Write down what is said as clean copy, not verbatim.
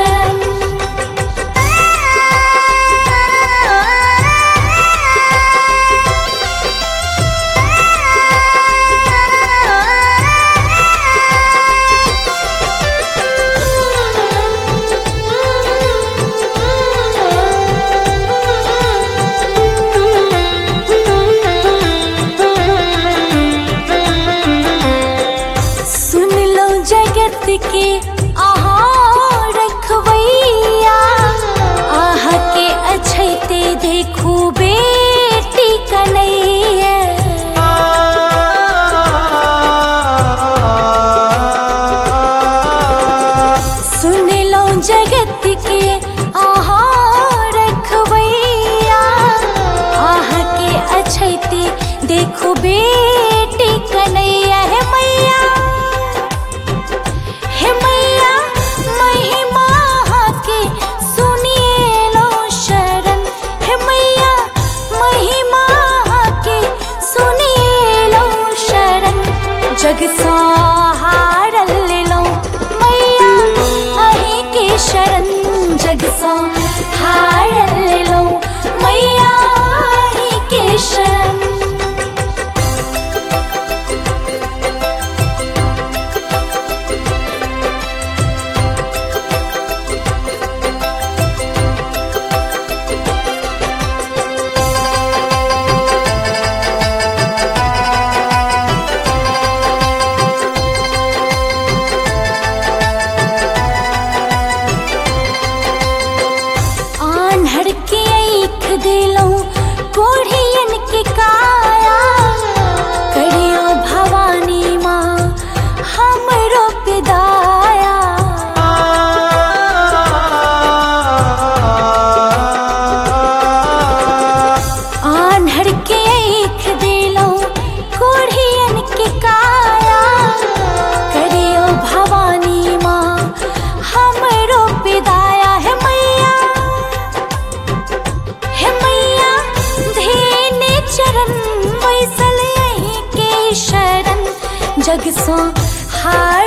शरण। जगत के आहा रखवैया, आह के अछैते देखू बेटी कन्हैया। सुन लो जगत के आहा रखवैया, आह के अछैते देखू बेटी कन्हैया। है मैया, हे मैया महिमा के सुनिए लो शरण। हे मैया महिमा के सुनिए लो शरण। जग सहारल लो मैया अहि के शरण। जग सहारल लो मैया अहि के शरण। के ऐख दिलो कोढ़ियन के काया, करियो भवानी माँ हमरो पिदाया। आन्हर के ऐख दिलो कोढ़ियन के काया, करियो भवानी माँ हमरो पिदाया। है मैया, हे मैया धेने चरण बैसल यहीं के शरण। जग सो हार